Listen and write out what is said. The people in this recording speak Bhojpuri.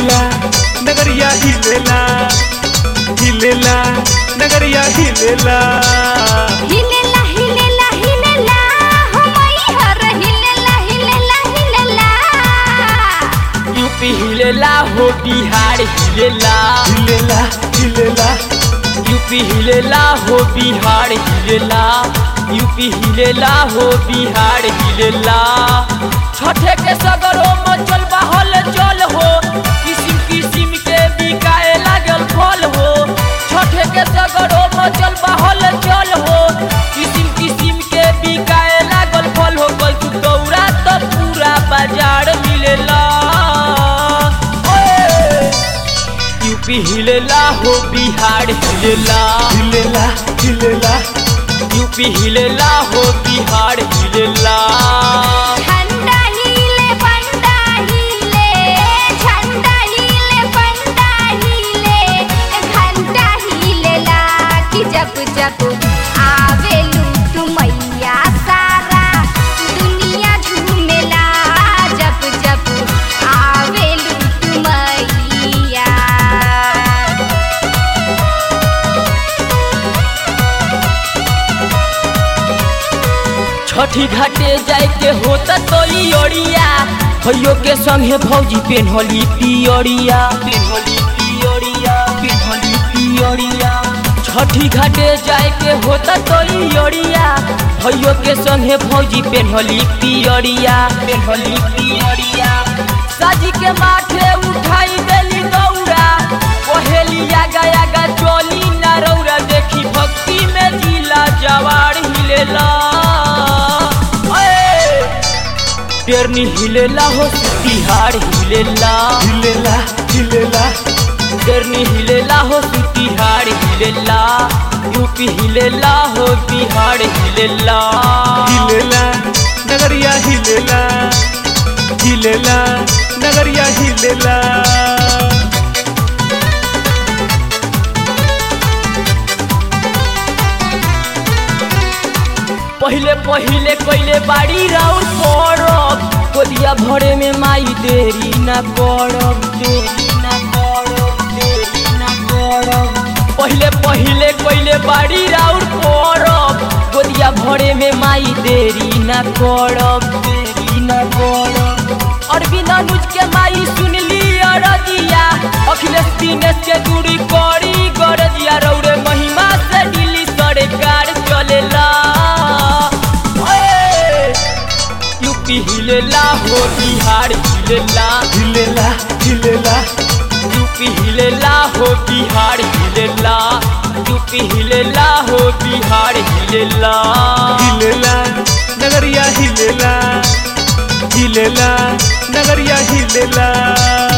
हिलेला नगरिया हिलेला हिलेला नगरिया हिलेला हिलेला हिलेला हिलेला हो मैहर हिलेला हिलेला हिलेला यूपी हिलेला हो बिहार हिलेला हिलेला हिलेला यूपी हिलेला हो बिहार हिलेला यूपी हिलेला हो बिहार हिलेला छठे के सगरो मचल बहल जल हो किसिम किसिम के बिकाए लागल फल हो छठे के सगरो मचल बहल जल हो किसिम किसिम के बिकाए लागल फल हो कल तू गौरा तो पूरा बाजार मिलेला यूपी हिलेला हो बिहार हिलेला हिलेला हिलेला यूपी हिलेला हो बिहार हिलेला झंडा हिले पंडा हिले झंडा हिले पंडा हिले घंटा हिलेला कि जब जब आवे लूट मैया सारा दुनिया झूमेला जब जब आवे लूट मैया छठी घाटे जाए के होता तो ओरिया भैयो के संगे भौजी पेन्हली पियरिया पेन्हली पियरिया पेन्हली पियरिया छठी घाटे जाए के होता तो ओरिया भैयो के संगे भौजी पेन्हली पियरिया पेन्हली पियरिया साजी के माथे उठाई देली दौरा पहेली आगा आगा चली ना रौरा देखी भक्ति में जिला जवार हिलेला पेरनी हिलेला हो तिहाड़ हिलेला हिलेला हिलेला पेरनी हिलेला हो तिहाड़ हिलेला यूपी हिलेला हो बिहार हिलेला हिलेला नगरिया हिलेला हिलेला नगरिया हिलेला पहिले पहिले कइले बाड़ी राउर परब गोदिया भरे में माई देरी ना करब देरी ना करब देरी ना करब पहिले पहिले कइले बाड़ी राउर परब गोदिया भरे में माई देरी ना करब देरी ना करब अरविंद अनुज के माई सुनली अरजिया अखिलेश दिनेश के दूरी करी गरजिया रौरे महिमा से दिल्ली सरकार चलेला यूपी हिलेला हो बिहार हिलेला हिलेला हिलेला यूपी हिलेला हो बिहार हिलेला यूपी हिलेला हो बिहार हिलेला हिलेला नगरिया हिलेला हिलेला नगरिया हिलेला।